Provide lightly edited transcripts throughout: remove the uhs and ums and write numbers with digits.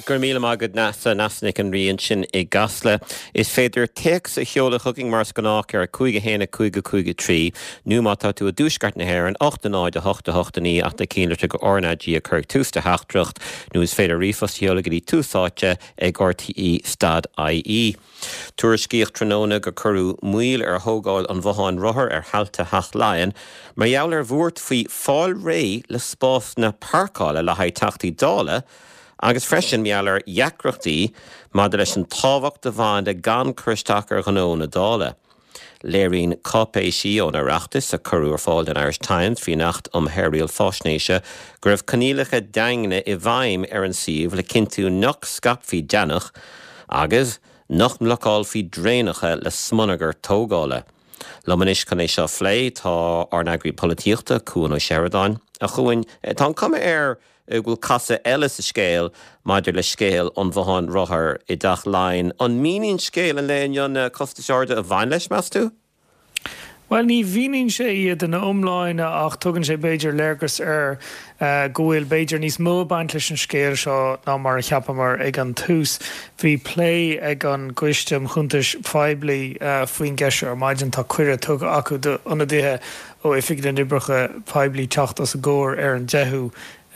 gur míle agad nasa nasnig an rion sin I gasla. Is féidir teach sa cheola chugging mars gannach ar 5-1-5-3, nu mátá tú a dúsgart na hair an 8-9-8-8 ach na cíanirte go ornadí a chur tústa heachtracht, nu is féidir rifos cheola go dí túsáte ag RTE Stad IE. Tuair scíoch tróna go curú muil ar thógáil an bháin rothair ar halta hach lain, mar jouler bhuairt faoi fáil ré le spás na parcála le haid tachtaí dála, agus freisin meallar iacrachtaí má leis an táhacht de bhain de gan chuisteach ar ghnó na dála. Léirín cápéisí ón Oireachtas a curú ar fáil den Irish Times fí nacht Héireal Fáisnéise gur raibh canílacha daingna I bhaim ar an siomh le cintú nach scap fí deannach agus nach mlacáil fí dréanacha le smonagar tógála. Lomanis can é seo phlé tá arnagrí polítíochta cúin ó Sheridan a chuin tá cuma ar bhfuil casa eile sa scéal maidir le scéal an bháin rothair I dach lain an mínín scéal an léon costa seirde a bhain leis meas tú? Well, ní bhíonn sé iad in omláin ach tugann sé beidir léargus ar gohfuil beidir níos mó baint leis an scéal seo ná mar cheapamar ag an tús. Bhí plé ag an gcuistem chuntais feibli faoin geisir ar maidin tá cuire tug acu anna dtithe ó ifig den ibricha feibli teacht as a ggóir ar an deithú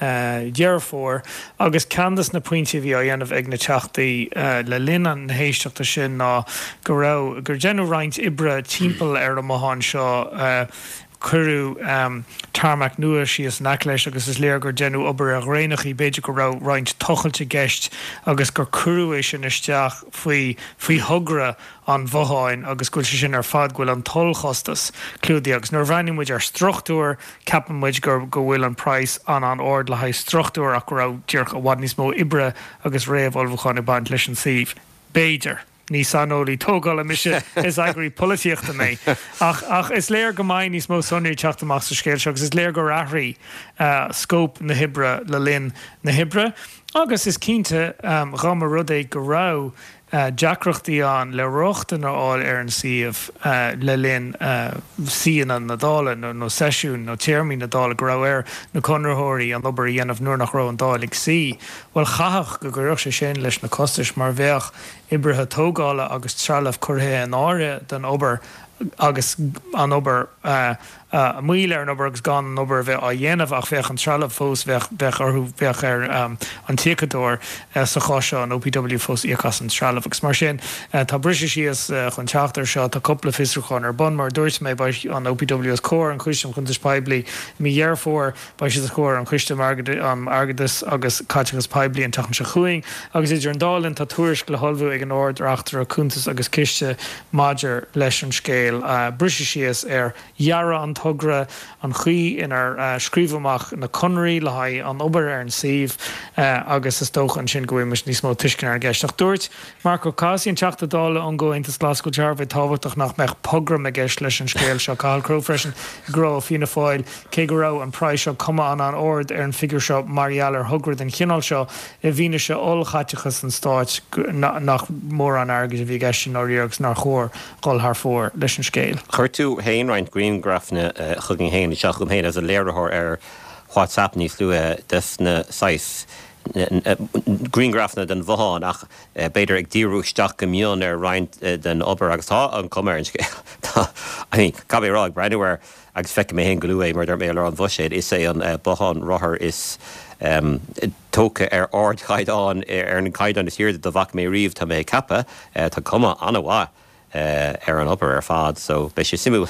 Dearfór, agus candas na pointe bhí a dhéanamh ag na teachtaí le linn an héisteachta sin ná gur genú roinnt ibre timpeall ar a mohan seo curú tarmac nua síos nacleis agus is léir gur genú obair a réinach I beidir go rá roinnt tochailte geist agus gur curú é sin isteach faoi thugra an bháin agus gúil sé sin ar fad gúil an tollchostas clúdaí agus nuair bhhainnim muid ar struchtúr capan muid gur go bhfuil an price an ord le haid struchtúr ach go rá dtíorch a bhhad níos mó ibre agus réamh olbhacháin I baint leis an siomh. Beidir. Ní sanolí tógála mise is agraí polítíochta mé. Ach is léir go maiid níos mó sonnaí teachtamach sa scéil agus is léir go rathraí scóp na hibre le linn na hibre. Agus is cínte rama rud é go rá deacrachtaí an le rochtain áil ar an siomh le linn sían an na dála nó seisiún nó téirmí na dála go rá ar na conrathirí an obair dhéanamh nuair nach rá an dálaigh sí. Well chathach go gurach sé sin leis na costais mar bheith ibrithe tógála agus trealamh curtha an áire den obair agus an obair muile ar an obair agus gan an obair bheith a dhéanamh ach bheith an trealamh fós bheith orthú bheith ar an tíocadóir sa cháiseo an OPW fós íochas an trealamh agus mar sin tá brise síos chun teachtar seo tá coppla fisrúcháin ar bun mar dúirt mé an OPW as cóir an chuistem chun peibli mí dhearfór ba si a cóir an chuistem agadas agus caiitegus peibli an tachan se chuing agus idir an dálinn tá tuairis le holbhú ag an ord ar achtar a cúntas agus ciste maidir leis an scéal brise síos ar dhearra an tugra an chuí inar scríomhamach na conraí le haid an obair ar an siomh agus is tócha an sin gohfuimiis níos mó tuiscin ar geisteach dúirt. Marco Casi an teachta dála an ggóintas Glasgow Jarveh táhachtach nach meach pogram a gceist leis an scéal seo cáil cró freisin gró fianna fáil cé go rá an práis seo cuma an ord ar an figur seo marialar thugrad an chinál seo I bhíne se olchaitechas an stáit nach mór an agus a bhí gceistin áíogus nar chóir gáil thar fór leis an scéal. Chuir tú héin roint Greengrafna chugging héin seach chum héin as a léirithir ar WhatsApp níos luath des na 6 Greengrafna den bháin ach beidir ag díúisteach go mion ar roint den obair agus tá an cumar an scéal. Cabé rá ag breidhar agus feice mé hen go luath mar mé ar an bhuiséid is é an bháin rothair is tóca ar ord chaidán ar an chaidán is hirir do bhac mé riomh tá mé cappa tá cuma anna bhá ar an obair ar fad, so bei sé simú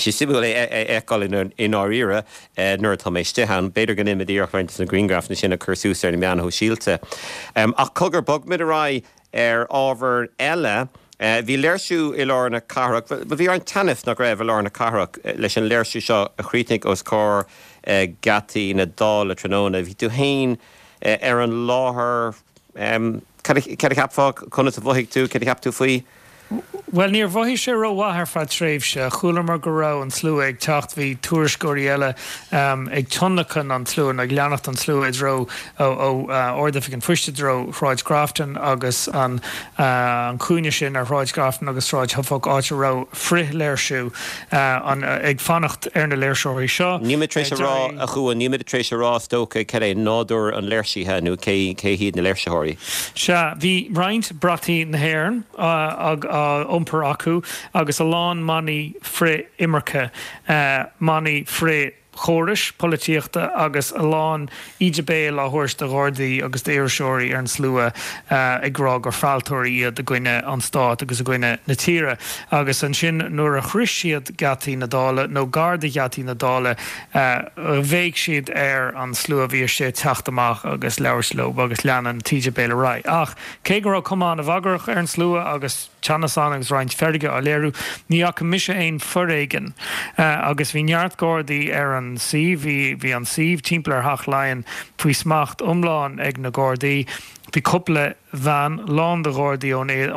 eáil in áíire nuair tá mé stehan, beidir gan imime díorchhaint na Greengrafna sin a chursús ar na meanna ho síalte. Ach cogur bog mid a rá ar ábhar eile, bhí léirsú I lár na carach, ba bhí an tanith nach raibh lár na carach leis an léirsú seo a chrític os cór gataí na dála tróna, bhí tú hain ar an láthair cad a cheapfá chuna a bhuaigh tú, cad a cheap tú faoi? Well, níor bhaithí sé róhhathar fa tréimhse, chuala mar go rá an slú ag teacht bhí tuairiscóirí eile ag tionlachan an slúin ag leannacht an slú id ró ó ordafic an fuiste ró Ráid Grafton agus an cúine sin ar Ráid Grafton agus Ráid Thufog áte rá frith léirsú ag fannacht ar na léirsóirí seo. Níimiid trééis rá a chuúa níimiid trééis rá tóca ce nádú an léirsíthe nó cé híad na léirseitheoirí. Se bhí roinnt brataí na hhéireann iompar acu agus a lán maní fré imirce maní fré chóris polítíochta agus a lán idirbe láthairs de Ghardaí agus d'Éireasóirí ar an slua ag grá gur fáiltóirí iad a gcuine an Stát agus a gcuine na tíre agus an sin nuair a chris siad gatí na dála nó garda gatí na dála bhéigh siad ar an slua bhí sé techt amach agus leabharslób agus leanan tíide béle rá ach cé gur cumán a bhagarach ar an slua agus Channasan agus roinnt ferdige a léirú ní ach mise éon foréigen agus bhí neart Gardaí ar an síomh hí an síomh timpeall ar Thach Laighean faoi smacht umláin ag na Gardaí bhí coppla bhean lán de Gardaí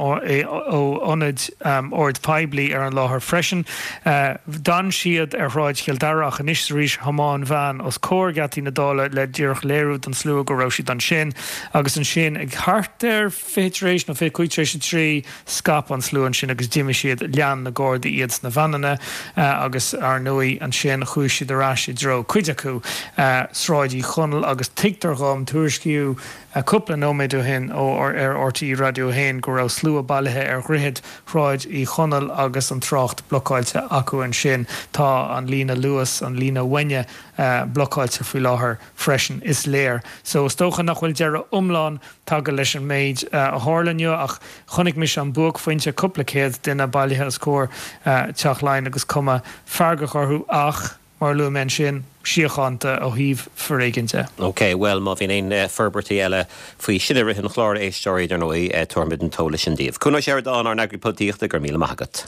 ó ionid ord peblií ar an láthair freisin dan siad ar Ráid Cheildarach an isrís Hamán bhean os cóir gatí na dála le ddíoch léirú an slú go raibh siad an sin agus an sin ag thart ar fééis nó fé cuiitrééis trí scap an slúan sin agus diimi siad lean na Gardaí iad na bhanana agus ar nuí an sin chuis siad arás i dro cuid acu sráidí chunal agus tictar gom tuairisciú a coppla nóméadú hin ar RTí radio hain go raibh slua bailithe ar ghuihead Ráid í chunal agus an trácht blocáilte acu an sin tá an lína luas an lína wenne blocáilte faoi láthair freisin is léir. So stócha nach bhfuil dearra umláin tá go leis an méid a hálanne ach chonig mis an buach fointe coppla céad duine bailithe as cóir Teach Laighean agus cuma farga chorthú ach mar lu men sin siochananta ó híomh foréiginnte. Ok, well má bhíon éon ferbertí eile faoi sinna rihin chláir éistóirí ar nó tuairmid an tóla sin díobh. Cúna sé dá ar agripolíochta gur míle maigat.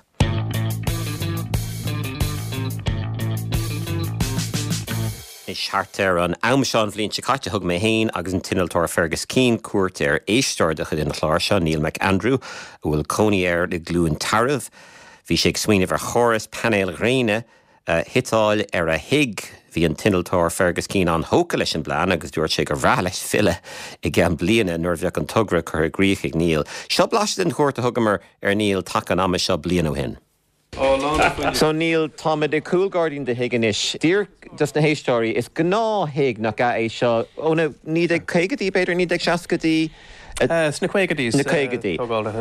Is hartar an amseán bhlíonn se caite thug mé héin agus an tinaltóir Fergus Keane cuairt ar éistóirdecha in na chláir seo Neil McAndrew bhfuil coní air le glúin taramh. Bhí sé ag smaoinemh ar choras Panéal Ghréine hitáil ar a hig hí an tinaltóir Fergus Keane an hóca leis an bláán agus dúirt sé gur bhrá leis fille I gceann bliana nuair bheadh an tugra chur gríoch ag Neil. Seo blasta den chóirta thugamar ar Neil take an ama seo bliana hin. So Neil, Tom de coolguarding de higanis. Dear just na héistóirí is gná hig nach ga é seo óna ní ag caigadí beidir ní ag seacadí sna caigadí. Na caigadí.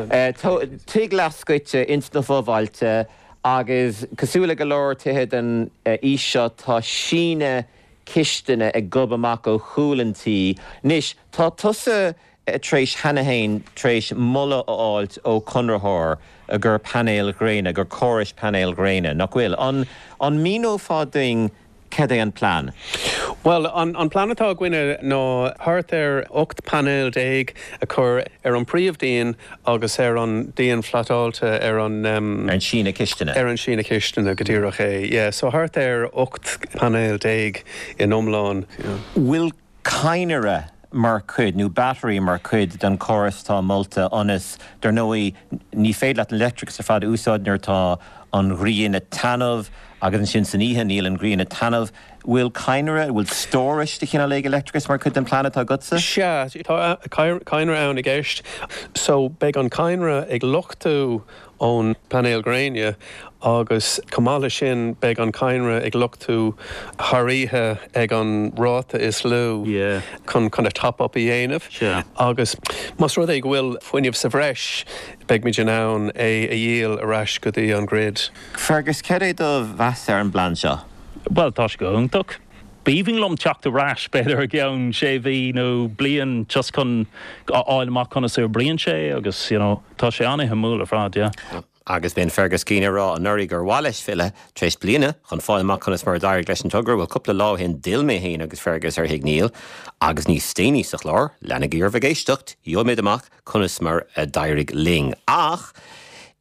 Tig lascaite ins na fóbhailte agus cosúla go leir tuithe an íseo tá síne cisteanna ag gob amach ó chúlantí. Nis tá tusa tréis Hanahain tréis mulla áilt ó Conrathóir a gur Panéal Ghréine, gur choris Panéal Ghréine. Nach bhfuil an míó fáding cad é an plán? Well, an planetá gine nó thart ar 8 panel déag a chur ar an príomhdíon agus ar an díon flatáilte ar an sína cisteanna. Ar an sína cisteanna go dtíreach é. Yeah, so thart ar 8 panel déag in omláin. Bhfuil cainere mar chud, nó battery mar chud den choras tá molta onas dar nóí ní féad leat an electric sa fad úsáidnar tá an ghrian a tanmh agus an sin san ihe níl an ghrian a tanmh. Bhfuil cainere, bhfuil stóris de chinna le electricus mar chud den planetá gutsa? Se, tá cainere ann ag éist. So beag an cainere ag luchtú ón Panéal Ghréine agus cumála sin beag an cainere ag luchtú tharíthe ag an ráta is lú chun a top up I dhéanamh. Agus mas rud ag bhfuil foiineh sa bhreis beag mid ann é a dhéal arás go dtí an grid. Fergus, céir é do bheas ar an bhlan seo? Well, tá go iontach. Bíhing lom teachta rás beidir geann sé bhí nó blian just chun áilmach chuna sú blian sé agus tá sé anithe múla frád, Agus bíon Fergus Keane rá an nuirí gur bháis fille tréis bliana chun fáilmach chuna mar dair leis an tugur bhfuil cúpla láhin dilmé hain agus Fergus ar hiag Neil agus níos staoine sa chlár lena gur bh géisteacht, jo méid amach chuna mar a dairig ling. Ach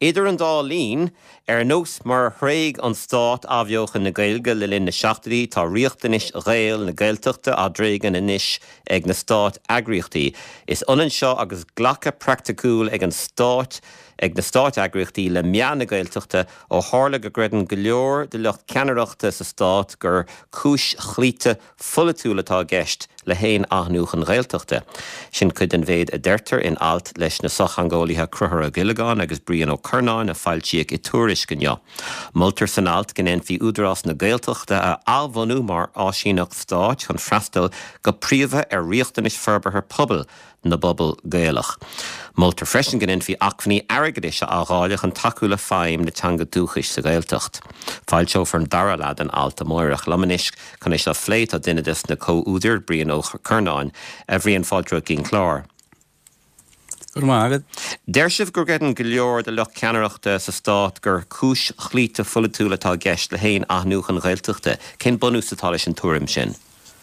Idir an dá lín nós mar thréig an stát abheochan na Gaeilge le linn na seachtaí tá riochtanis réal na Gaeltachta a dréigen inis ag na stát agriochtaí. Is onan seo agus ghlacha practicúil ag an stát ag na stát agriochtaí le meán na Gaeltachta ó tharla go greideann go leor de lucht ceannaireachta sa stát gur chúis chlíte fulatúil atá gceist le héin aithniúch an Gaeltachta. Sin cuid an bhéad a deirtar in alt leis na sochangólaithe Cruthair Ó Gillegáin agus Brian Ó Curnáin a fáiltíoch I túris gneo. Multar san alt gnéan fi údarás na Gaeltachta a albhanú mar áisínach stát chun freastal go príomha riochtanis ferberthair pobal na bobal Gaelach. Multar freisin gnéan fi achfaní airgeadis a gáileach an takeúla féim na teanga dúchais sa Gaeltacht. Fáilte for an dara lad an alta moirach lamanis chun is a phléit a duine na co-údir Brian Ó Curnáin a bhríon fáiltre gin chlár. Deir sibh gur gaidan go leor de lucht ceannaireachta sa stát gur chúis chlíte fulatúil atá gceist le héin aithniúch an Gaeltachta. Cén bunús atá leis an túrim sin?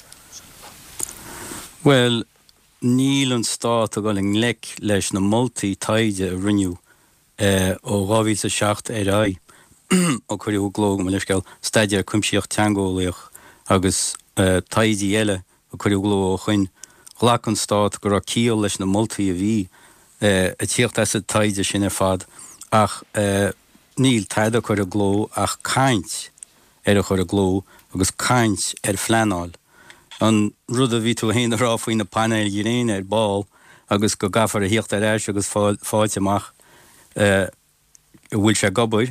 Well, níl an stát a gáil lec leis na moltaí taide a rinneú ó 2007 ó chuirú glóg me leis gael staidir cuimsíocht teangólaíoch agus taidí eile ó chuirú gló ó chuin ghlach an stát gur a cíal leis na moltaí a bhí a tíocht as a taide sin fad ach níl taide chuir a gló ach caint a chuir a gló agus caint fleanáil. An rud a bhí tú héana rá faoin na panel dhéine ball agus go gafar a hiocht éis agus fáilte amach bhfuil sé gobair.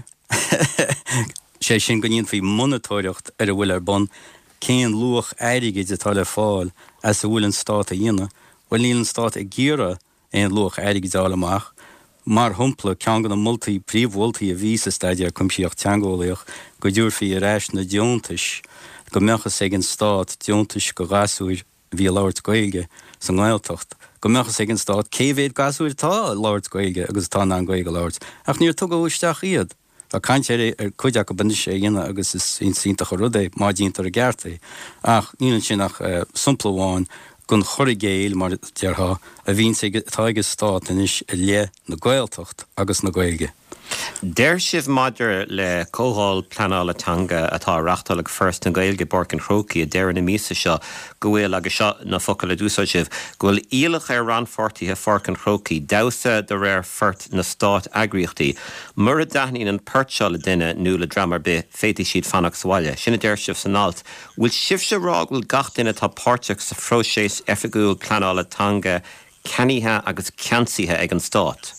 sé sin go níon faoi monatóireacht a bhfuil bon céan luach éirigid atá le fáil as a bhfuil an stát a dhéine, bhfuil níl an stát a ggéire éon luach éirigid amach, mar thumpla cean gan na moltaí príomhholtaí a bhí sa staidir cuimsíocht teangólaíoch go dúr faoi a réis na deontais go mechas ag an stát deontais go gasúir bhí Lord Gaeilge san Gaeltacht. Go mechas ag an stát céhhéad gasúir tá Lord Gaeilge agus tá an Gaeilge Lord. Ach níor tugad úisteach iad. Tá caint chuideach go bindis é dhéine agus is insínta chu rudé má díntar a gceartaí. Ach nílann sin nach sumpla gon chorigéil mar deartha a bhín táige stát inis a lé na Gaeltacht agus na Gaeilge. Deir sibh maidir le cóháil pleanálatanga atá reachtalag first na Gaeilge Borcan Chrócaí a deir na mísa seo go bhfuil agus seo na focail a dúsá sibh go bhfuil ílach ranfortaithe Forcan Chrócaí damhsa de réir fort na stát agriochtaí. Mura daithnín an pertseáil le duine nó le dramar be féití siad fannach sáile. Sinna deir sibh san alt. Bhfuil sibh se rá bhfuil gach duine tá páirteach sa phróiséis efigúil pleanálatanga ceníthe agus ceansaithe ag an stát.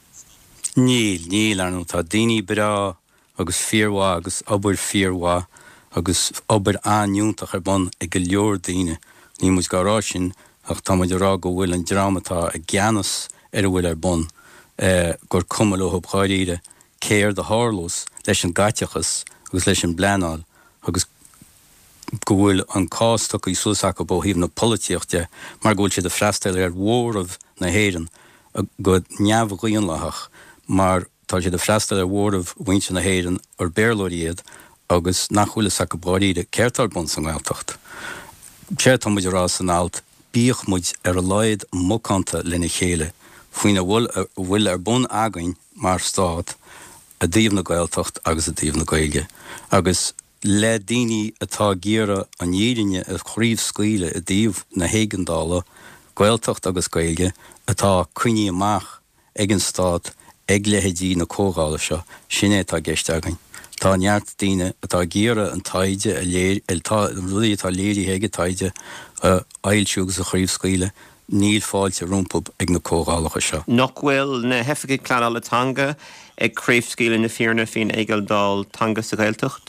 Níl arnú tá daoine bra agus fíorhá agus obair fíorhá agus obair aniúntach bon ag go leor daoine. Ní muid gárá sin ach tá muid rá go bhfuil an drámatá a gceannas bhfuil bon gur cumal ó cháiríre céir de hárlós leis an gaiteachas agus leis an bleanáil agus go bhfuil an cástach í súsach go bóhíomh na políochte mar go bhfuil siad a freastal mhóramh na héireann go neamhghaon lethach. Mar tá sé de freastal mhóramh bhainte na héireann ar béirlóiríad agus nachhuileach go bráíide ceirtar bon san Gaeltacht. Sé tá muid rá san alt bíoch muid a leid mócanta lena chéile faoine bhfuil bon againn mar stát a dtíobh na Gaeltacht agus a dtíobh na Gaeilge. Agus le daoine atá géire an dhéidirine a chríomh scaoile a dtíobh na héigeandála Gaeltacht agus Gaeilge atá cuine amach ag an stát ag lehéidí na cógála seo sinné tá gceist againn. Tá neart daoine atá géire an taide a léir rudaí atá léirí héige taide a ailsiúgus a chríomh scaoile níl fáilte rúmpub ag na cógálacha seo. Nach bhfuil na hefiigh pleanálatanga ag críomh scaoile na fíorna fin éigealdál tanga sa Gaeltacht?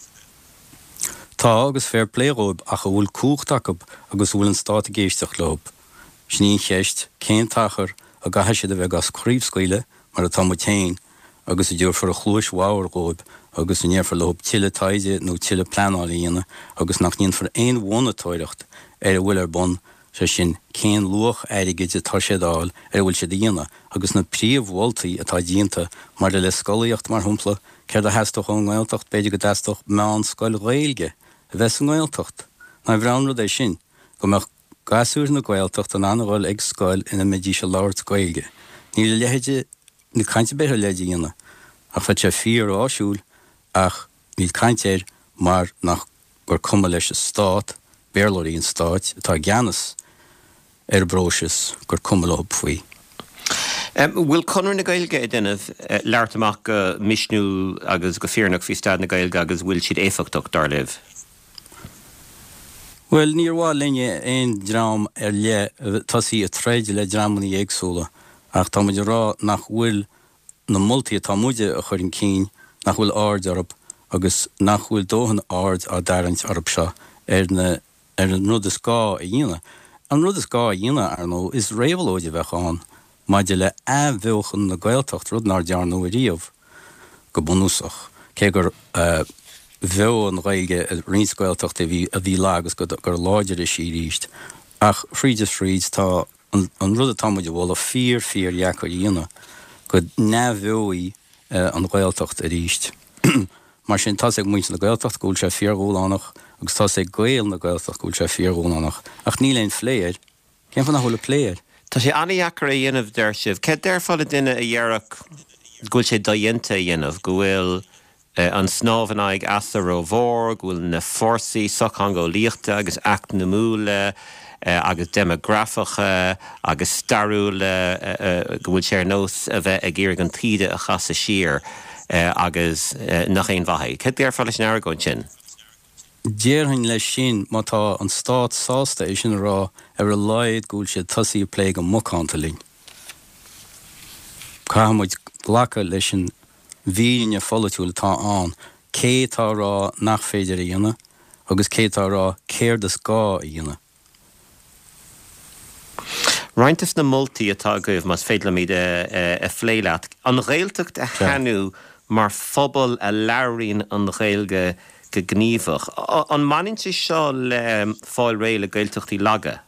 Tá agus fair pléróib ach a bhfuil cúchtach agus bhfuil an stát a géisteach lob. Sníon cheist cén tachar a gatheise a bheith gas críomh scaoile mar a tamutéin agus a dúr for a chlúis bháirgóib agus a néar lob tiile taide nó tiile pleanálaíana agus nach níon for éon bhnatóireacht a bhfuil bon sé sin cén luach éirigid a tá sédáil bhfuil sé dhéana agus na príomhholtaí atá dínta mar le scoíocht mar thumpla ceir a heastoch an Gaeltacht beidir go deistoch meán scoil Gaeilge a bheits an Gaeltacht. Na bhreanrad é sin go meach gasúr na Gaeltacht an anhil ag scoil ina méidí se Lord Gaeilge. Ní lehéide na cainte beir le dhéana ach fa sé fír áisiúil ach níl caintéir mar nach gur cuma leis stát, Bearlóí an stát, tá geanas bróis gur cuma le faoi. Bhfuil conir na Gaeilge I déanamh leart amach go misnú agus go fearnach fí stad na Gaeilge agus bhfuil siad éfachtocht dar libh? Well, níor bhá linne éon drám le tasí a tréide le drámaní éagsúla ach tá muidir rá nach bhfuil na moltaí tá muide a chuir an cín nach bhfuil ard arab agus nach bhfuil dóhan ard a darint arab seo ar an rud is gá a dhéine. An rud is gá a dhéine ar nó is réabhlóide bheitán maidir le bhilchan na Gaeltacht rud ná dearnú a riamh go bunúsach. Cé gur bheo an Gaeilge rinscoilteach a bhí lágus gur láidir is sí ríist. Ach fríd tá an rud atá muidir bhil a fír jaco dhéine go bheoí an Gaeltacht a ríist. Mar sin tá ag muint na Gaeltacht gúil sé fíorhúlánach agus tá ag gail na Gaeltacht gúil sé fíorhúlánach. Ach ní leon phléir, cén fan thula pléir. Tá sé anaíachar a dhéanamh deir sibh. Cé deir fála duine a dhearach gúil sé daionta dhéanamh go bhfuil an snámhan aig asar ó bhór, go bhfuil na fórsaí sochan go líochta agus act na múla agus demografacha agus starúla go bhfuil sé nós a bheith ag iarg an tíide a chasa sír agus nach éon bhaithe. Cé deir fála sin airgóin sin? Déirhain leis sin má tá an stát sásta é sin rá ar a laid gúil sé tosaí plé go mocánta lín. Camuid ghlacha leis sin bhíine follatúil tá an, cé tá rá nach féidir a dhéine, agus cé tá rá céir de scá a dhéine. Reintas na moltaí atá goibh mas féadla míad a phléileat. An Ghaeltacht a cheanú mar phobal a labhraíonn an Ghaeilge go gníomhach. An manin sé seo le fáil réile Gaeltachtaí laga?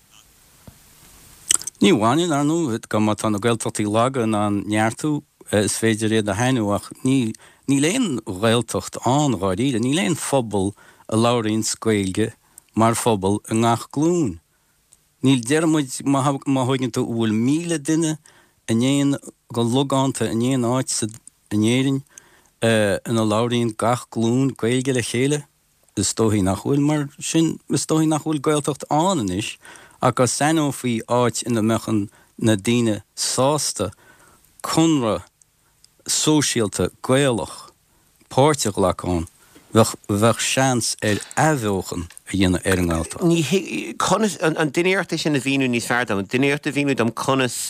Ní bhhain ar nó go má tá na Gaeltachtaí laga ná neartú is féidir réad a hainúach ní léon Gaeltacht an ráíide, ní léon phobal a labhraíonn Gaeilge mar phobal a ngach glún. Níl dearmuid má thuigann tú bhfuil míle duine a néon go logánta a néon áit sa néirin in a labhraíonn gach glún Gaeilge le chéile, is tóthaí nach bhfuil mar sin is tóthaí nach bhfuil Gaeltacht an is, ach go sainó faoi áit ina mechan na daoine sásta chunra sóisialta Gaelach páirteach leachán bheith seans bheochan a dhéanana an Gaeltacht. An duineirta sin na bhíú níos fearr an duineirta bhíú am conas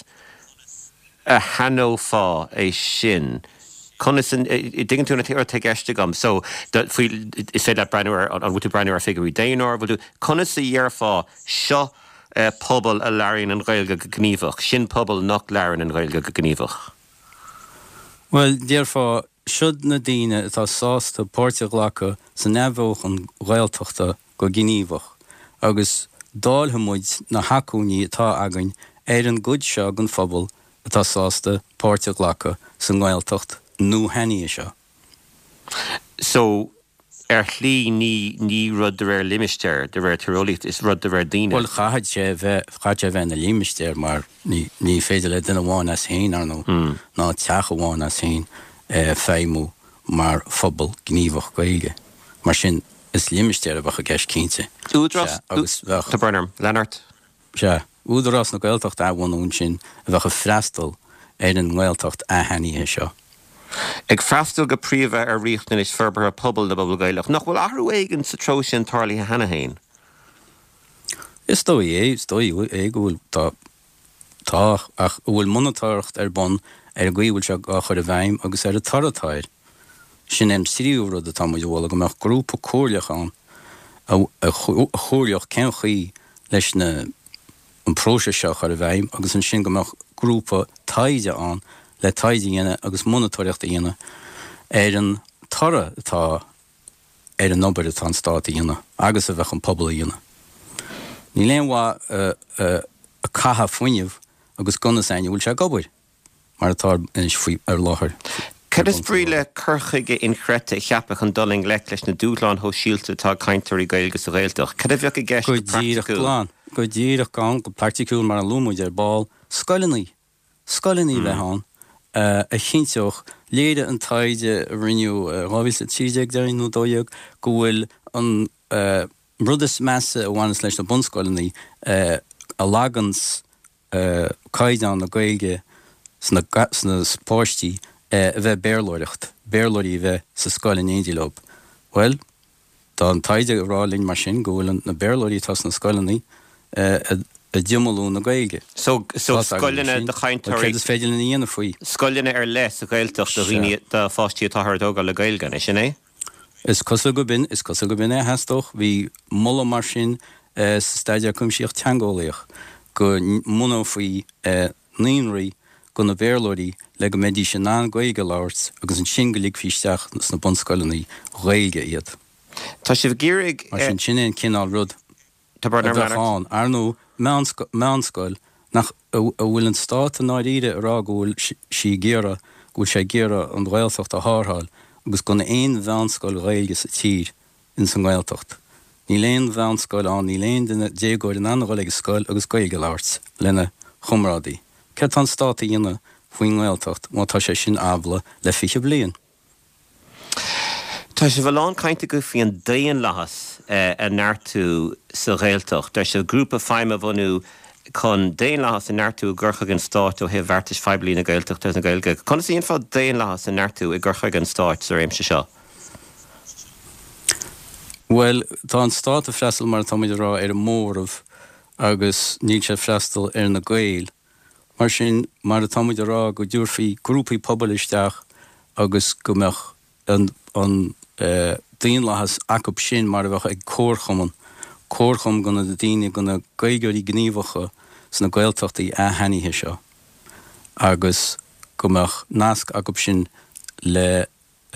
a hanó fá é sin. Conas digan túna tíir te geiste gom, so is fé le breúir an bhúta breúir figurí déanár bhú conas a dhear fá seo pobal a labhraíonn an Ghaeilge go gníomhach, sin pobal nach labhraíonn an Ghaeilge go gníomhach. Well, déarfá siod na daoine atá sásta páirteach leacha sa nebhóchan Gaeltachta go gníomhach, agus dáilthamuid na hacuní atá againn an gcuid seo an phobal atá sásta páirteach leacha san Gaeltacht nó henaí seo. So, lí ní rud de bhar limisteir, de bhar tirolaíocht is rud de bhar daoine. Well, chaid sé bheith na limisteir, mar ní féidir le duine bháin as hain ar nó, ná teacha bháin as hain féimú mar phobal gníomhach Gaeilge. Mar sin is limisteir a bheith a gceist cínte. Údras, tá Bernard, Leonard. Se, údras na Gaeltacht a bhhainún sin a bheith a freastal an Gaeltacht a henaí seo. Ag freastal go príomh ar riachtain is ferbar a pobal de bobal Gaelach. Nach bhfuil ahrú éigean sa tro sin tarlaí a hena hain? Is dói é bhfuil tá ach bhfuil monatáireacht ar bon ar gcuí se á chuir a bhaim agus ar a taratáir. Sin sríomhra a tá muid bhla go meach grúpa cóirleachán a chóirleach ceanchaí leis na an próise seo chuir a bhaim agus an sin go meach grúpa taide an le taide dhéine agus monatóireachta dhéine an tara atá an nóbair atá an státa dhéine agus a bheith an pobal dhéine. Ní léon bhá a catha foiineh agus gona saine bhfuil se gobair mar atá faoi ar láthair. Cad is bríle curchaige in chreite cheapach an doling le leis na dúláán ho síalta tá cainteoirí Gaeilge sa Ghaeltacht. Cad a bheoh a gceist practicúil? Go ddíireach gan go practicúil mar an lúmúid ar báil scoilinaí bheitán a chinseoch léide an taide rinneú ráhís a tíideag darinú dóideag go bhfuil an rudas measa a bhhanas leis na bunscoilnaí a lagans caidan na gaige sna spáistí a bheith béirlóirí bheith sa scoilin éidirlób. Well, tá an taide rálinn mar sin go bhfuil na béirlóirí tas na scoilnaí a dimalú na gaige. So scoilina de chaintóirí is féidir na dhéana faoi. Scoilina les a gailteach do riine de fáistí atá dóga le gailgan, is sin é? Is cos go bin é hestoch hí molla mar sin sa staidir cuimsíocht teangólaíoch go muna faoi níonraí go na béirlóirí le go méidí sin ná gaige láirt agus an sin go ligh fíisteach na bunscoilnaí gaige iad. Tá sibh géirigh sin sin cinál rud Tá bhán ar nó meánscoil nach a bhfuil an stát an áide ará gohfuil sí géara gúil sé géara an ghiltocht a thátháil agus gona éon bheanscoil gaige sa tír in san ghiltocht. Ní léon bheanscoil an ní léon duna dégóir an anghil scoil agus gaige láirt lena chumrádaí. Ce an stát a dhéanana faoin ghiltocht má tá sé sin abla le fiche bliain. Tá sé bhán caiinte go faoin daon lahas a neartú sa réaltocht. Tá sé grúpa feime bhhanú chun daon lahas a neartú ggurcha an stáit ó heh bhartas feblií na gailtocht na gailge. Chuna íon fá daon lahas a neartú i ggurcha an stáit sa réimse seo? Well, tá an stát a freistal mar táid rá ar an mórmh agus níl sé freistal ar na gail. Mar sin mar a táid rá go dúrfií grúpaí poblisteach agus gombeach an daon lahas acab sin mar a bheith ag córcham gona de daine gona gaigeorí gníomhacha sna gailtochtaí a henithe seo. Agus gombeach nasc acab sin le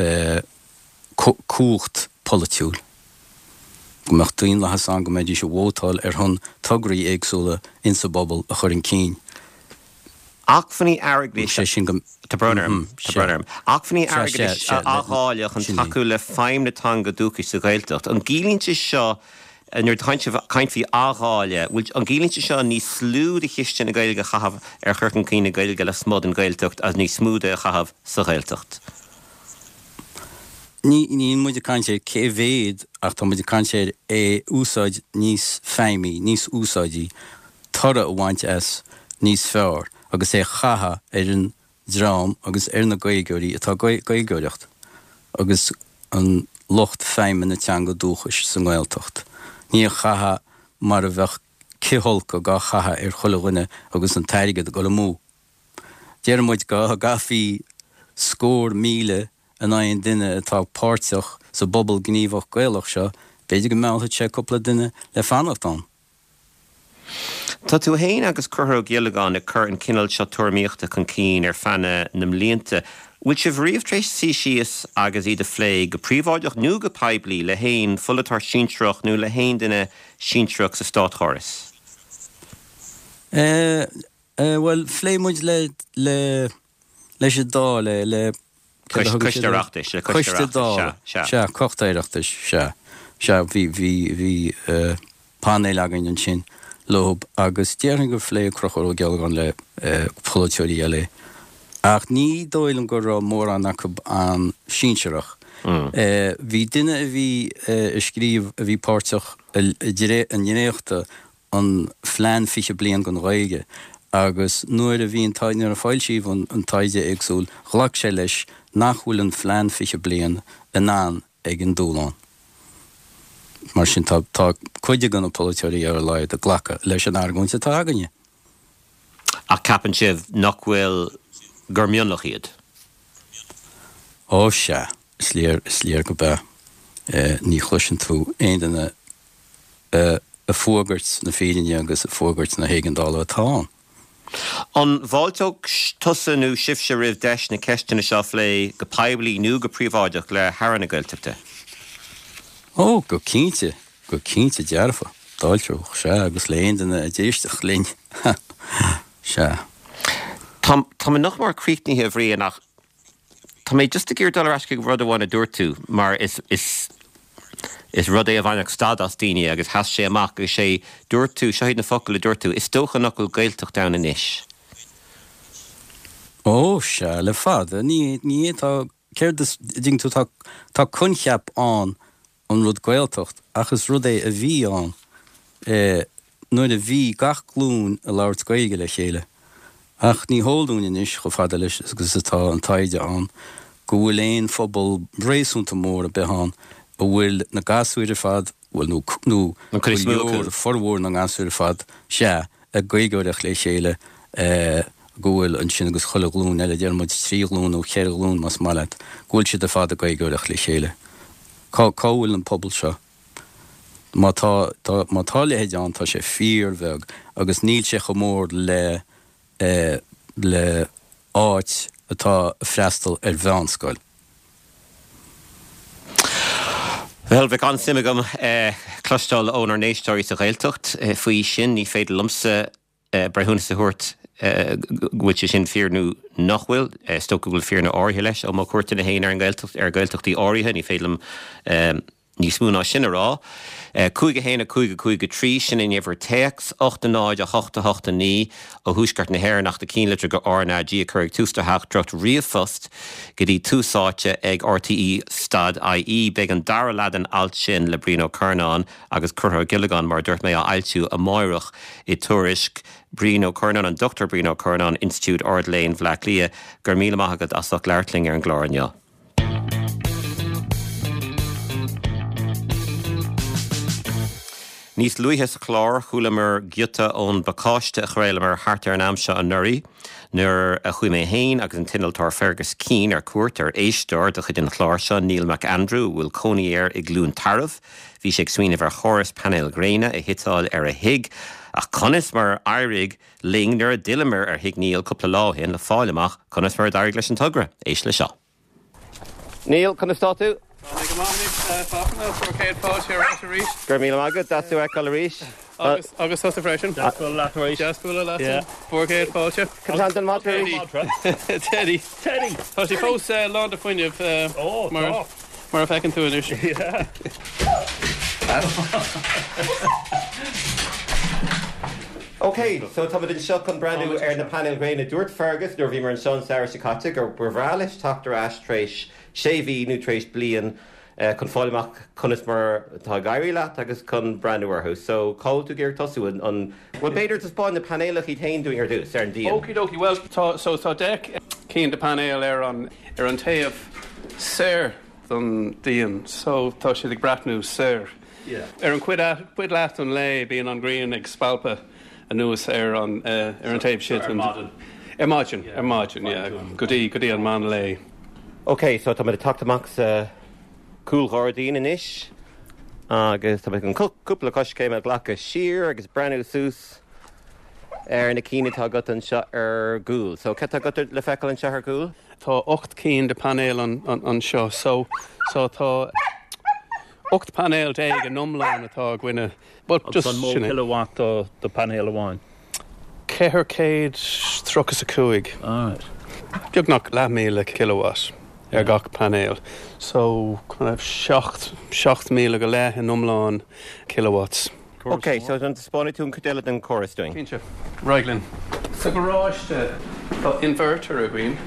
cúcht politiúil. Gombeach daon lahas an go méidir sé bhótáil ar chun tugraí éagsúla in sa bobbal a chur an cín. Ach fanní airglis sé sin go Tá brunarm. Ach fanní airglis ááileach an taú le feim natanga dúchas sa gailtocht. An gílínte seo nuair caiint fhí ááile, bhfuil an gílínte seo ní slú de chiiste na gailge chahabh ar chuirtan cína gailge le smód an gailtocht as ní smúda a chahabh sa gailtocht. Ní muidir caiinte cé bhéad ach tá muidir caiinte é úsáid níos féimí, níos úsáidí, tora a bhaint as níos fearr, agus é chatha ar an drám agus ar na gaigeirí atá gaigeireacht, agus an locht féime na teanga dúchas san gailtocht. Ní chatha mar a bheith ciholca gá chatha ar chulaghine agus an tairige go le mú. Déar muid gafií scór míle an aon duine atá páirteach sa bobbal gníomhach gailach seo, beidir go mealtha sé coppla duine le fannachtán. Tá tú héin agus curthú gealagáin na chur an cinál seo tuairmíochta chun cín ar fanna na mblianta. Bhfuil sibh riomhtrééis síos agus iad a phlé go príomháideach nó go peblií le héin fulatar síntrach nó le héin duine síntrach sa stát choras? Well, phlémuid leis a dá le Cuisteachtais. Se cochtaíireachtais se bhí panéil agan an sin lob agus dearan gur phlé crochar ó gealagáin le politeorí eile. Ach ní dóilm gur rá mór an an sínseach. Bhí duine a bhí scríomh a bhí páirteach an gnéochta an phlean fiche blian gon gaige, agus nuair a bhí an taidne ar a fáilsíomh an taide agsúil, ghlach sé leis nachhfuil an phlean fiche blian an ag an dúlán. Mar sin tá chuide gan na politeorí ar a leid a ghlacha leis an argóinte tá aganne. A capan sibh nach bhfuil gur mionlach iad? Ó se, slíar go bheith ní chluisin tú aonanna a fógart na féine agus a fógart na héigeandála atá. An bháilteach tusanú sibse rih deis na ceistena seo lé go peblií nó go príomháideach le Haranna Gaeltachta? Ó, go cínte dearfa. Dáilteach se agus léonanna a déisteach lín. Se. Tá nach mar críicníthe a bhrí nach Tá mé just a gur dul eisce go rud amháinna dúirtú, mar is rud é a bhainach stadas daoine agus has sé amach agus sé dúirtú, seoid na focail le dúirtú, is dócha nach go gailteach dana inis. Ó se le fada ní céir ding tú tá cuncheap an rud gailtocht achas rud é a bhí an nuair a bhí gach glún a labhart gaige le chéile. Ach ní hódún inis go fada leis agus atá an taide an go bhfuil éon phobal bréasúnta mór a behan a bhfuil na gasúidir fad bhfuil nó forhór na gasúidir fad se a gaigeoireach le chéile gohfuil an sin agus chola glún eile dearmid trí glún ó chéir glún mas malad gohfuil siad a fad a gaigeoireach le chéile. Cáhfuil an pobl seo. Má tá lehéid an tá sé fíormheh agus níl sé go mór le áit atá freistal bheanscoil. Well, bheith an simigam clostal ón ar néistóirí sa ghailtocht faoi sin ní féidir lumsa brethúna sa thuairt which is sin fearnú nachhfuil stocha bhfuil fearna áirithe leis ó má cuairta na héana ar gailtochtaí áirithe ní féidim ní smúna sin rá. Cúige héna cúige trí sin in éhar teex 8 8 8 9 ó thuúsgart na hhéir nach de cín go RNG a chuig tústaach drocht riamhfost go dtí túsáte ag RTE stad IE beag an dara lad an alt sin le Brino Carnán agus curtha Gilligan mar dúirt mé a ailtiú a maireach I tuairisc Brino Carnán an Dr. Brino Carnán Institute Ard Lane Bhlaiclia gur míle maithagad asach leirtling ar an gláirne. Nís luithes chlár chulamar giota ón bacáiste a chréilemar hartar an amse an nuirí, nuair a chuí mé héin agus an tinaltar Fergus Keane ar cuairt ar éisteir do chud in chláir se Neil McAndrew bhfuil cónaíar I glún taramh, bhí sé ag suoineh ar choras Panel Gréine I hitáil ar a hig, ach conas mar airig ling nuair a dilimar ar hig Neil cúpla láhin le fáileach conas mar dairg leis an tugra, éis le seo. Neil, conas tá tú? Gur míle agad, dasú ag gal rís. Agus thosa freisin. Jasfuil le rís. Jasfuil le láta. 4K fáilte. Cant an matra. Teddy. Tá sí fós lá a foiineh mar a fecinn tú inis. Okay, so tá in seo chun brandú ar na Panel Gréine dúirt Fergus nuair bhí mar an Sean Sarah Sicatte gur bhrális tachtar astréis séhí nó tréis blian chun fáileach conas mar tá gairí leat agus chun brandú arthús. So cáil tú géir tosú an bhfuil beidir tá spáin na panélach í tain dúing ar dús ar an díon. Okie, well, tá dec cín de panel ar an taobh séir don díon, so tá siad ag brathnú séir. Ar an cuid leat an lei bíon an gríon ag spalpa a nuas ar an taobh siad. Imagine, Goodí an man lei. Okay, so tá mid tachtamach cúlghardín inis agus tá an cúpla cos céim a ghlacha siar agus breanú sús ar na cíine tá got an seo ar gúil. So ce tá got le fecail an seo ar gúil? Tá 8 cín de panel an seo, so tá 8 panel déag an numláin atá gcuine. But just an mó kilowatt the panel amháin. Céir céad trochas a cúig. Alright. Beag nach le míle kilowatt ar gach panel. So kind of 7 míle go le an numláin kilowatts. Okay, so don spáinú tún cadéile den choras doing. Cínte. Reiglin. Sa garáiste tá inverter a bhín.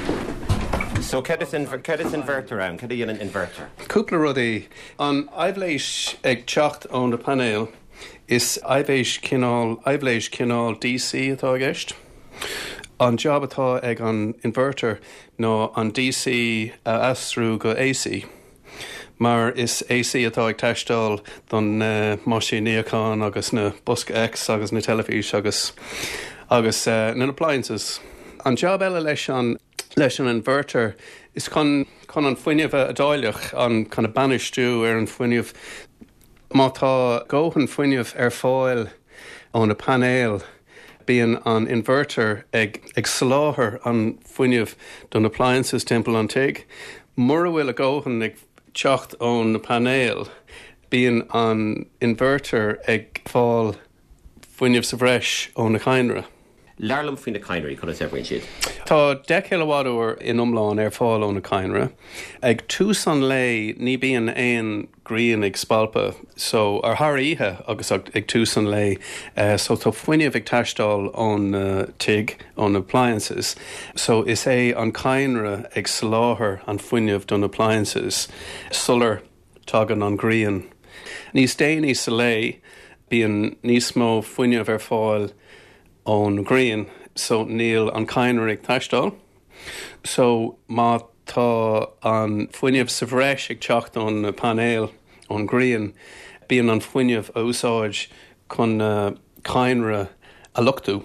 So cedis inverter am, cedi an inverter? Cúpla rudaí. An aibhléis ag teacht ón de panel is aibhléis cinál DC atá gist. An job atá ag an inverter nó an DC asrú go AC. Mar is AC atá ag teistáil don máisiníochán agus na Busca X agus na telefís agus na appliances. An job eile leis an inverter is chun an foiineh a dáileach an chuna banistú ar an foiineh má tá ggóthan foiineh ar fáil ón a panel bíon an inverter ag sláthar an foiineh don appliances timpeall an teig. Mura bhfuil a ggóthan ag teacht ón na panel bíon an inverter ag fáil foiineh sa bhreis ón na cainre. Learlam faoin na cainerí chun is ebhain siad. Tá 10 kWh in umláin fáil óna cainre. Ag tús an lei ní bíon éon gríon ag spalpa, so ar tharaíthe agus ag tús an lei, so tá fuinneamh ag taistáil ón TIG, ón appliances. So is é an cainre ag sláthar an fuinneamh don appliances, sular tagan an gríon. Níos déanaí sa lei, bíon níos mó fuinneamh ar fáil ón gríon, so níl an cainre ag taistáil. So má tá an fuinneamh sa bhreis ag teacht ón panéal ón gríon, bíon an fuinneamh a úsáid chun cainre a luchtú.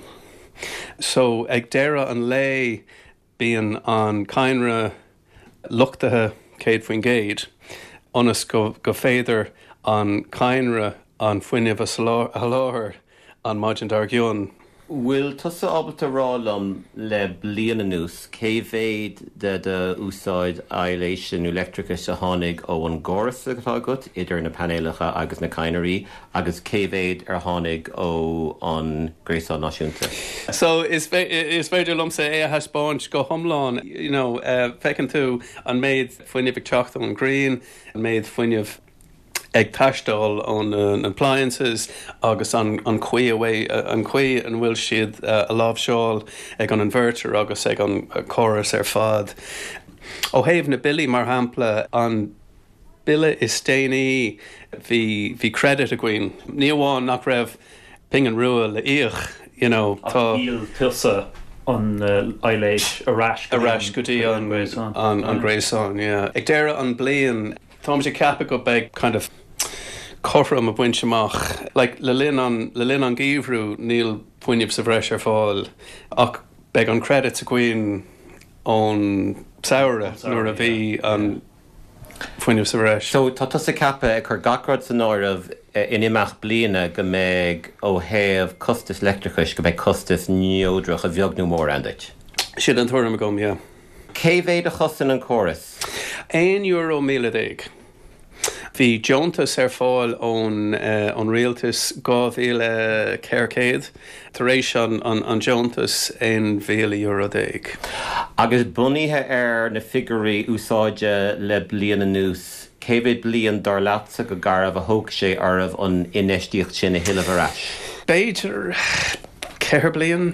So ag deire an lei bíon an cainre luchtathe céad faoin géad, onas go féidir an cainre an fuinneamh a láthair an maidin dargiún. Will tusa ábalta rálam le bliana nús, cévéid de úsáid ailation electricus a tháinig ó an góras atá agat, idir na panéalacha agus na cainerí, agus cévéid ar tháinig ó an gréasán náisiúnta. So is féidir lumsa é a heispáint go thomláin, fecinn tú an méid fuinneamh ag teacht ón gríon, an méid fuinneamh ag taistáil ón appliances agus an chuí an bhfuil siad a lábhseáil ag an inverter agus ag an chorus ar fad. Ó thaobh na bilí mar hampla an bille is déanaí hí credit a gcuin. Ní amháin nach raibh ping an ruúil le íoch, tá níl tusa an eiléis arás gotí an gréasán, yeah. Ag deire an blian, tá sé cappa go beag kind of chorram a buintseach, like le linn an gíomhrú níl fuinneamh sa bhreis ar fáil, ach beag an credit a gcuin ón saoire nuair a bhí an fuinneamh sa bhreis. So tá tusa cappa ag chu gacrad san áireamh in imeach bliana go méid ó thaobh costas electricus go méid costas neodrach a bheagnú mór andait. Siad an tuairim a gom, yeah. Cévéid a chostan an chóras? €1 míle. Bhí Jontas ar fáil ón rialtas 2000 tar éis an Jontas €1,000. Agus buníthe ar na figurí úsáide le bliana nús, cévéid blian dar leatsa go garbh a thóg sé arbh an inéistíocht sin na hiileamh arás? Beidir ceithre blian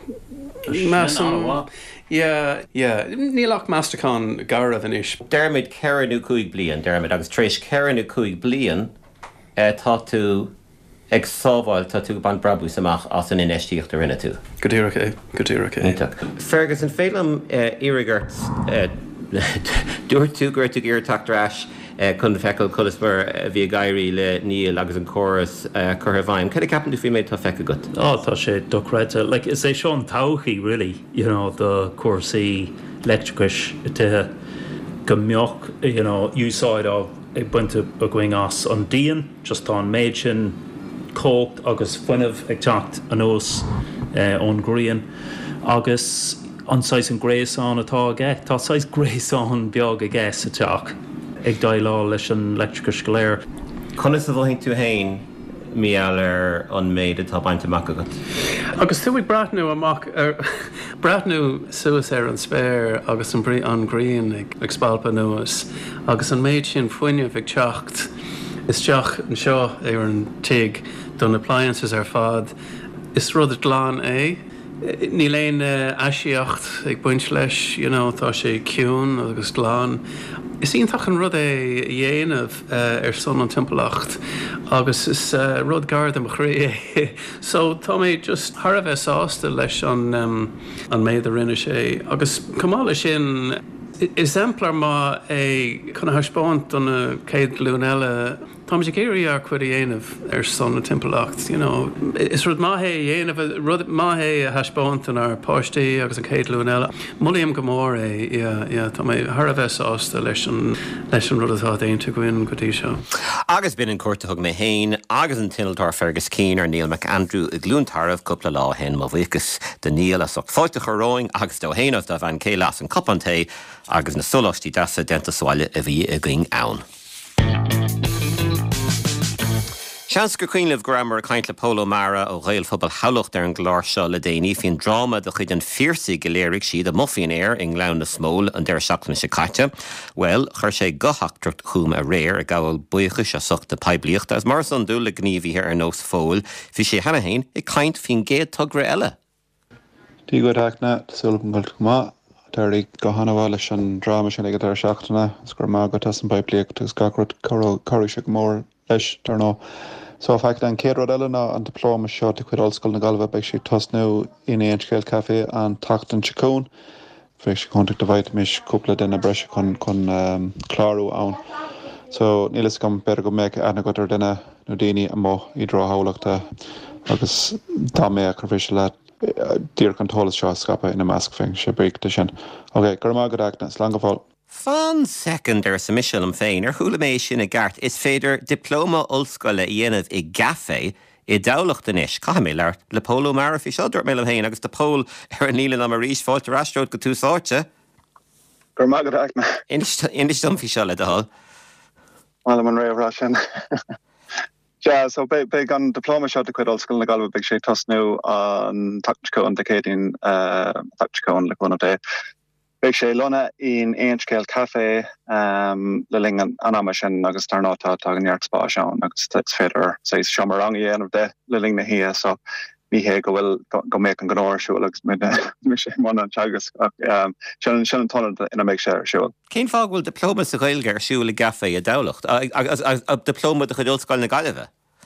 measam. Yeah, nílach Mastercon garabh an is. Dermid ceanú cúig blian, dermid agus tréis ceanú cúig blian tá tú ag sábháil tá tú ban brabú samach as an inéistíocht ar rinne tú. Go dtír okay. Fergus an félam irigart dúir tú gur tú gur tactrás chun fecail chulasmar bhí gairí le níl agus an choras chutha bhaim. Cad capan tú fí méid tá fecha gut? Tá sé dochreite. Like, is é seán tauchaí, really, the cuasaí electricus tithe go mbeoch, úsáid ag buinte a going as an díon, just tá an méid sin cócht agus fuinneamh ag teacht an os ón gríon, agus anáis an gréasán atá aige. Tá sáis gréasán beag aige sa teach ag dailá leis an electricus go léir. Conas a bhhaing tú hain míall ar an méid atá baint amach agat? Agus tú ag brathnú amach brathnú suas ar an spéir agus an gríon ag spalpa nuas, agus an méid sin fuinneamh ag teacht. Is teach an seo ar an TIG don appliances ar fad. Is rud glán é. Ní léon eisiacht ag buint leis, tá sé ciún agus glán. Is ionintach an rud é dhéanamh ar son an timpplacht, agus is rud gard am chré. So tá mé just thar a bheith sásta leis an méid a rinne sé. Agus cumála sin exemplar má é chuna thaispáint don na céad glún eile. Tá sé géirí ar chuid dhéanamh ar son na timpplacht. Is rud maithé dhéanamh rud maithé a thaispáint an ar páistí agus an céad glún eile. Mullaíam go mór é, tá mé thar a bheith sásta leis an rud atá daonnta goin go dtí seo. Agus bin an cuairrtathg mé hain, agus an tinaltar Fergus Keane ar Neil McAndrew i glúntarmh cúpla lá hen má bhuichas de Neil as fáite choráing agus do héanamh do bhain céileas an copanté agus na solastí deasa denta sáile a bhí a going ann. Seans gur cuioineh grammar caint le Polo Mara ó ghail phobal halacht ar an gláir seo le déanaí hín drama do chuid an fiersaí go léirigh siad a muffin air in glán na smól an deir seachtain se caite. Well, chuir sé gohachtart chum a réir a gabhfuil buochas a sucht de pebliacht as mar san dúla gníomhí ar nós fóil, hí sé hena hain i caint fin géad tugra eile. Tí go haachna sulpan goil má tar ag go hanahá leis an drama sin ag deir seachtainna, gur má go tas an pebliacht agus gacrod choir se go mór leis tar nó. So fact an céad rud eile ná an diploma seo de chuid ollscoil na Galbh beidh sé tosnú in Éonscéil Café an tacht an Chacón. Bheidh sé contact a bhaid mis cúpla den na breise chun chlárú ann. So nílas gom beir go méid ana go ar duine nó daoine a mó I dro hálaachta agus dá mé a churbhí le dír contólas seo scapa ina measc féin sé bríte sin. Ok, gur má go agna, slán go fáil. Fan second ar sa Michel an féin ar thula mééis sin a gart is féidir diploma ollscoile I dhéanamh I gafé I dálacht den is. Ca mé leart le Polo Mara fi seo dúirt mé am héin agus de pól ar an nílan am a rís fáilte rastróid go túsáirte. Gur má go agna. Inis dom fi seo le dá. Well, man raibh sin. Yeah, so be an diploma shot de cuid ollscoil na Galbh beidh sé tosnú an tacticón decéadín tacticón le one of day. Beidh sé lona in Éonscéil Café le ling an ama sin agus tar nátá tá an neart spá seán agus it's féidir sé seomar rangi anmh de le ling na hia so ní hé go bhfuil go méid an gnáir siúil agus mi sé man an teagas sin an tonne ina méid sé siúil. Cén fág bhfuil diploma sa ghailge ar siúil I gafé a dálacht a diploma de chuid ollscoil na Galbh?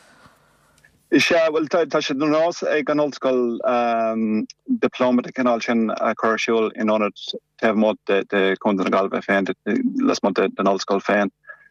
Well, tá sé nós ag an ollscoil diploma de canál sin a chuir siúil in onad teh mod de chun na Galbh féin les mod den ollscoil féin.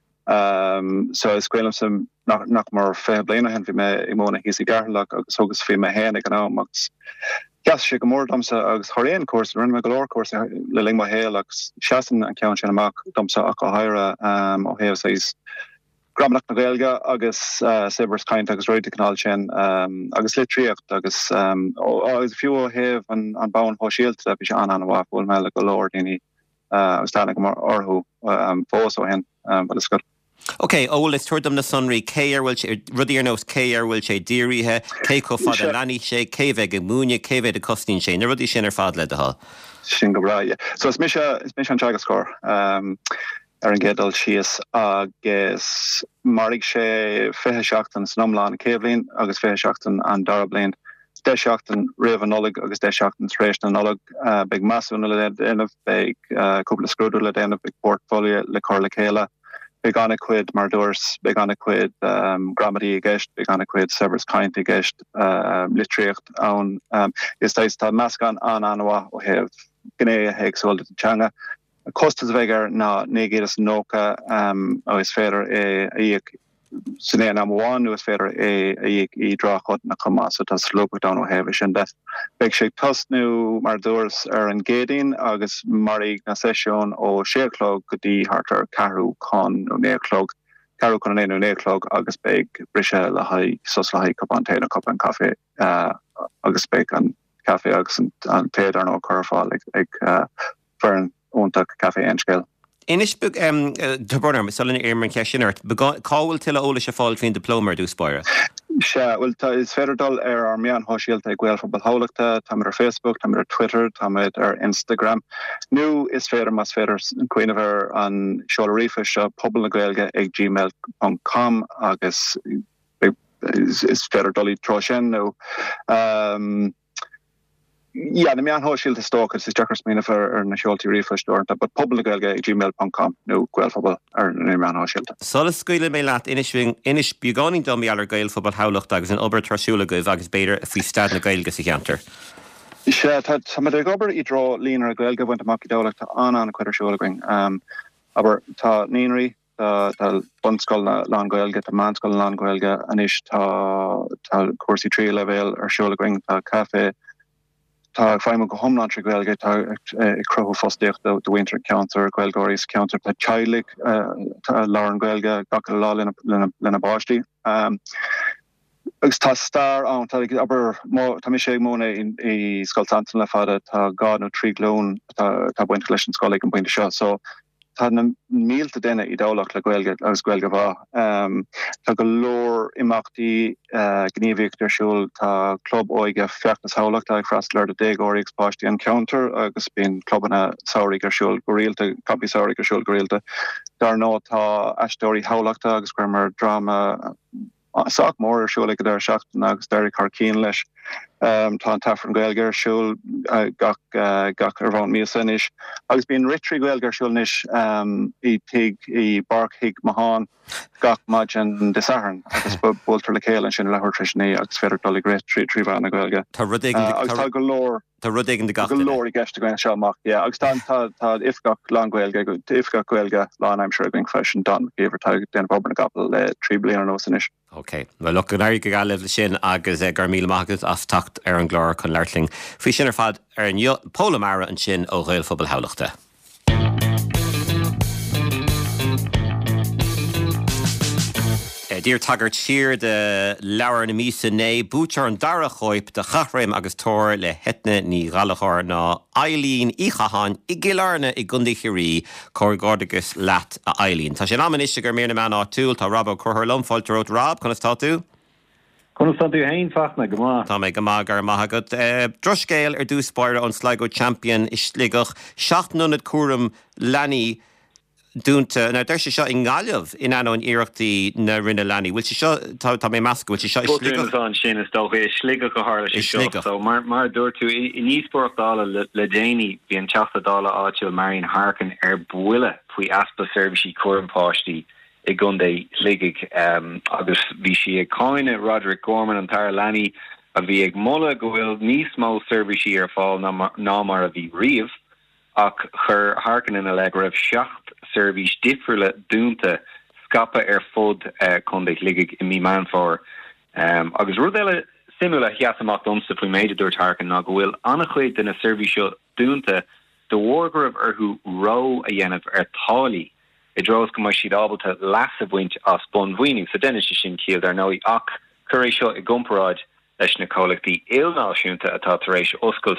So is gréilm sem nach mar fé bliana hen fi me I móna hís I garlach agus agus fi me hen ag an am agus gas sé go mór domsa agus choréon cuas rinne me golóir cuas le ling ma héal agus seaan an ceann sin amach domsa ach go haire ó héamh séis Gramnach na Gaeilge agus Sabres Caint agus roiide canál sin agus litríocht agus agus fiú héamh an bán hóisiilt a bhí sé an bhá bhfuil me le golóir daoine agus tána go mar orthú fós ó hen but is good. Ok, óil is tuairdom na sunraí cé ar bhfuil sé rudí ar nós cé ar bhfuil sé dírithe, cé có fad a leanaí sé, cé bheith go múine, cé bheith a costín sé, na rudí sin ar fad le dá. Sin go bra, yeah. So is mis an teagascór ar an gédal síos agus marig sé fithe seachtain san Omláin Céimhlín agus fithe seachtain an Dara Bliain. De seachtain riamh an nollaig agus de seachtain tréis an nollaig beag masú na le déanamh beag cúpla scrúdú le déanamh beag portfolio le cór le chéile. Beag anna cuid mar dúirs, beag anna cuid gramadí I gceist, beag anna cuid Sabres Caint I gceist, litríocht ann. Is táis tá meascán an anmha ó héamh gné a héag súil teanga. Costas bhegar ná négéras nóca ó is féidir íag sinné am bháin nu is féidir I dráchot na chumá so tá slúpa down ó héamh sin de. Beag sé tosnú mar dúirs ar an gédaín agus marí na sesiún ó séclóg go dtí hartar carú chun ó néclóg carú chun éú néclóg agus beag brise le haid sos le haid cup an téna cup an café agus beag an café agus an téadar nó chuirfáil ag fearn óntaach café Éonscéil. Inis tubarnar salin éirman ceisiart, cáhfuil til óla se fáil fin diploma dús spáire. Well, is féidirdal ar meán hóisiilta ag ghail fabal hálaachta, tá ar Facebook, tá ar Twitter, tá ar Instagram. Nu is féidir mas féidir cuioineh an seolarifa seo pobal na Gaeilge ag gmail.com agus is féidirdal I tro sin nó. Yeah, na meán hóisiilta stóchas is deachras mína ar na seoltaí rifa stórnta, but pobal na Gaeilge ag gmail.com nó ghail fabal ar na meán hóisiilta. Solas scoile mé leat inis beagáin domí ar gail fabal hálacht agus an obair tarsúla goibh agus beidir a fhí stad na Gaeilge sa cheantar. Tá mé ag obair I dro líonar a Gaeilge bhaint amach I dálaachta an chuidir siúlaing. Aber tá níonraí tá bunscoil na Lán Gaeilge, tá manscoil na Lán Gaeilge, anis tá cuasaí trí levéil ar siúlaing, tá café, tá feimime go homlan trí Gaeilge tá crothú fostíocht do winter counter Gaeilgóiris counter tá chailig tá Lauren Gaeilge gacha lá lena báistí. Agus tá star an tá aber tá mi sé móna I Scoil Santan le fada tá gád nó trí glún tá buinte leis an scoil an buinte seo. So tá na mílta duine I dálach le Gaeilge agus Gaeilge bha. Tá go leor imeachtaí gníomhíochtarsúil tá club óige feachtas hálacht ag freastal de 10 óra expáistí an counter agus bíon clubbanna saoirigh go rialta, campí saoirigh arsúil go rialta. Dar nó tá eistóirí hálachta agus cuir mar drama Sock mór arsúil go dar seachtain agus Derek Harkeen leis. Tá an tafran Gaeilge arsúil gach ar bhain míos inis. Agus bíon ritrí Gaeilge arsúil níos I tig I barc hiig Mahán gach maid an de Saharn agus búltar le céile sin lethir trisnaí agus féidir dul grét trí bhana Gaeilge. Tá rud éigean go leor Tá rud éigean de go leor I gceiste goin seach. Agus tá ifgach lá Gaeilge ifgach Gaeilge lá I'm sure going fashion done gave tá den bobbna gapel le 3 bliain an os inis. Okay. Well, look, an air go galibh le sin agus gur míle maigad as tacht ar an glár chun leirling. Fhí sin ar fad ar an pólamara an sin ó Ghaeil Phobal Hálaachta. Dír tagart siar de leabhar na mísa né, bútear an dara choip de chachraim agus tóir le hetne ní galachar ná Eileen Ichahan I gilarna I gundi chirí cóirgádagus leat a Eileen. Tá sé námaniste gur mé na man átúil tá Rob O'Curher lomfáilte rót Rob, chunas táú? Chunas táú hain fachna go má. Tá mé go má gar maithagad. Droscéil ar dúspáire an Sligo champion is sligach 700 cuaram leanaí dúnta, na der sé seo in gáileh in an iireachtaí na rinne leanaí. Bhfuil sé seo tá mé masca, bhfuil sé seo sligach an sin is dó é sligach go hála sé seo. So mar dúirtú I níospóach dála le déine bhí an teachta dála áitiúil Marion Harkin ar buile faoi aspa servicí cuarampáistí I gundé ligig agus bhí si ag cáine Roderick Gorman an tar leanaí a bhí ag molla go bhfuil níos mó servicí ar fáil ná mar a bhí riamh ach chur Harkin in a le raibh 7 service difriúle dúnta scapa ar fud chun ligig I mí man fór. Agus rud eile simúla cheasamach domsa faoi méidir dúirt Harkin ná go bhfuil annach chuid in a service dúnta do bhórgribh arthú ró a dhéanamh ar tálaí I dros go mai siad ábalta las a bhaint as bon bhuining sa dennis sin cíal ar nóí ach chuéis seo I gcomparáid leis na cólachtaí ilnáisiúnta atá tar éis oscailt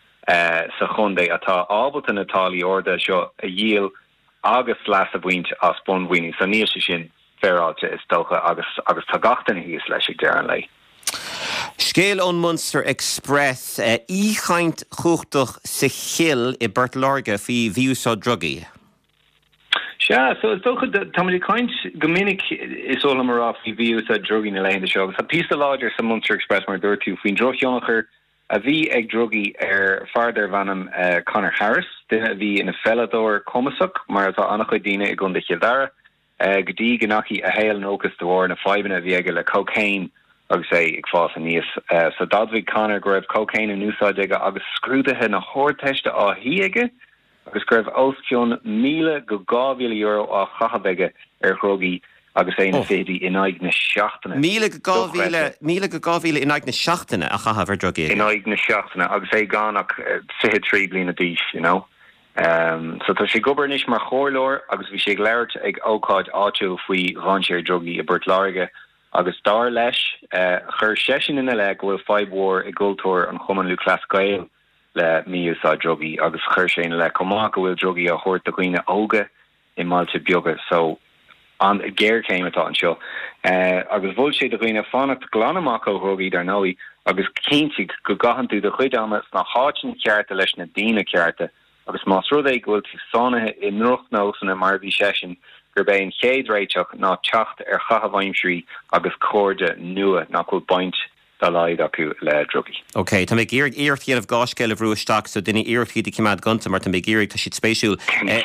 sa chundé atá ábalta na tálaí orda seo a díal agus las a bhaint as bon bhuining sa níl sin fearáte is dócha agus tá gachtain híos leis ag dear an lei. Scéal ón Munster Express íchaint chuchtach sa chill I Bertlarga fí bhíúsá drugaí. Yeah, so it's dócha tamil kaint gomininic is óla marrá fi bhíú a drugí na lein de seo. Sa pí láidir sa Munster Express mar dúirtú faoin drochionachar a bhí ag drugí ar farder vanam Conor Harris, duine a bhí ina fellador comasach mar atá annach chuid daine I gunda chiadara, godí gannachi a héal an ócas dohar na fábanna bhí aige le cocaine agus é ag fás a níos. So dadhí Conor go raibh cocaine in núsáide agus scrúdathe na hórteiste á hiige, agus greibh osciún €1,000,000 á chahabege ar chrogaí agus é na fédí in aig na seachtainna. €1,000,000 in aig na seachtainna a chahabh ar drugaí. In aig na seachtainna agus é gánach 23 bliana díis, you know. So tá sé gobarnis mar chórlór agus bhí sé léirt ag ócáid áitiú faoi bhainséir drugaí I Bertlarga agus dar leis chur sesin ina le bhfuil 5 war I gultóir an chumanlú clas Gael le míúsá drogaí agus chur sé le comá go bhfuil drogaí a chóirt a chuoine óga I Máilte beaga. So an géir céim atá an seo. Agus bhfuil sé do chuoine fannacht glanamach ó drogaí dar nóí agus cíntigh go gahanú do chuid amas na háitin cearta leis na dína cearta agus más rud é go bhfuil tú sánathe I nuacht nósanna mar bhí sesin gur bé an chéad réiteach ná teacht ar chahabhaimsrí agus cóirde nua nach bhfuil baint laid acu le drugaí. Okay, tá mé géirg íortíanamh gáisceil a bhrúisteach so duine íortí cimad gunta mar tá mé géirg tá siad spéisiúil.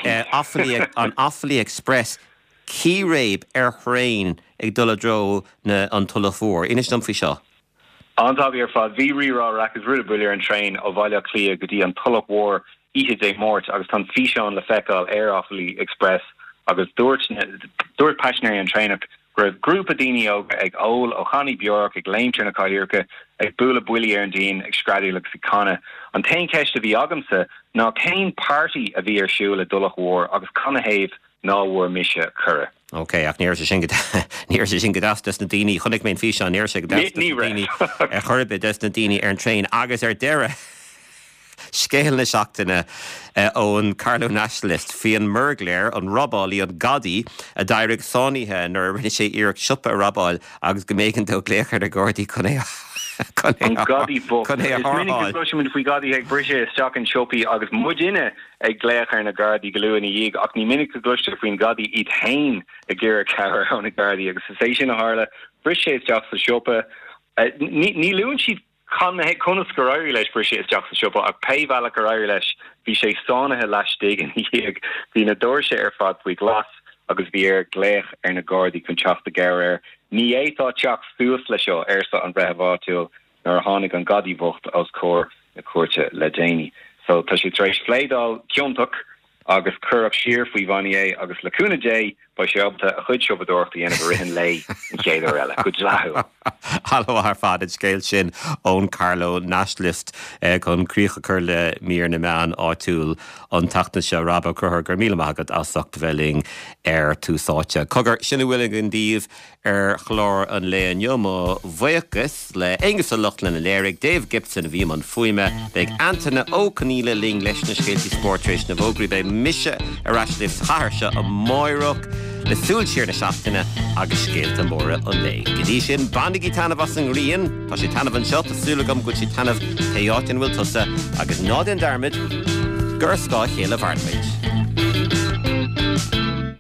An Offaly Express cí réib ar chrain ag dul a dro na an tulla fór. Inis dom fao seo? Antábí ar fad bhí rirá agus ruúda bulir an trein ó bhaile clia go dtí an tulla mhór ite dé mórt agus tan fiseán le feicáil ar Offaly Express agus dúirt passionary an treinach Gribh grúpa daoine óga ag ól ó chaní beorach ag léimtir na cáircha ag bula buí ar an dín ag scradú le fiána. An tain ceiste bhí agamsa ná céin party a bhí ar siú le dulach mhór agus canahéh ná mhór mise cura. Okay, ach níor sé sin godastas na daoine chunig mén fiseán níor sé godastas na daoine ar chorbe des na daoine ar an trein agus ar deire. scéal na seachtaine ón Carlo Nationalist fion Mergléir an Rabáil an Gadi a daireg sánithe nar rinne sé iarach siúpa a Rabáil agus go mégan do léchar a Gordy chun é an Gadi book. Is minnig discussion fui Gadi ag brise stock and chopi agus mudine ag gléchar na Gardi glúin ig ach ní minnig discussion fuin Gadi it hain a gira car on a Gardi agus station a harla brise stock sa chopa ní luin si kan he konus gorair leis brise stock sa chopa ag pay vala gorair leis vi sé sánathe leis diggin ig hí na dorse fad fui glas agus bhí gléch na Gardi chun chasta gair ní étá teach fuas lei seo sa an brehaváúil nar a tháinig an gadíhcht as cór na cuate le déine. So tá sé treéis fléidal ciontach agus curach siir faoi bhaine agus leúna dé ba seobta a chud siobadorchtta dhéanamh rihin lei in chéadar eile chud lethú. Halló ar fad scéil sin ón Carlo Nationalist chun críocha chur le mír na meán áitiúil an tachta se rabba chuthir gur míle agad as soachta bheling túsáte. Cogur sinna bhfuil an díomh chlár an léon Jomo Bhuiachas le Angus a Luchtlan a léirigh Dave Gibson a bhí an fuime beag Anthony O'Conneilla ling leis na scéaltí sportrééis na bhógraí be mise araislibh tharse a Moirach le súil siar na seachtaine agus scéalta móra an lé. Gidí sin bandigi tanmh as an rion, tá sé tanmh an seo asúlagam go sí tanmh taáin bhfuil tusa agus nád an darmid gur scá chéile bhartmaid.